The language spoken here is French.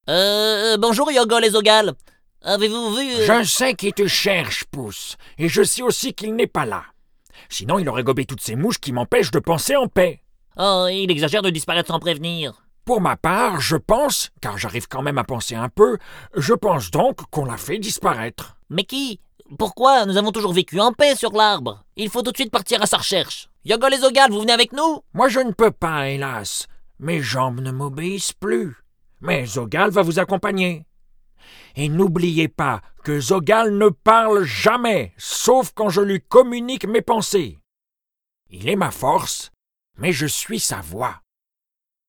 Bonjour Yogol et Zogal. Avez-vous vu... Je sais qui te cherche, Pouce, et je sais aussi qu'il n'est pas là. Sinon, il aurait gobé toutes ces mouches qui m'empêchent de penser en paix. Oh, il exagère de disparaître sans prévenir. Pour ma part, je pense, car j'arrive quand même à penser un peu, je pense donc qu'on l'a fait disparaître. Mais qui? Pourquoi? Nous avons toujours vécu en paix sur l'arbre. Il faut tout de suite partir à sa recherche. Yogol et Zogal, vous venez avec nous? Moi, je ne peux pas, hélas. Mes jambes ne m'obéissent plus. Mais Zogal va vous accompagner. Et n'oubliez pas que Zogal ne parle jamais, sauf quand je lui communique mes pensées. Il est ma force, mais je suis sa voix.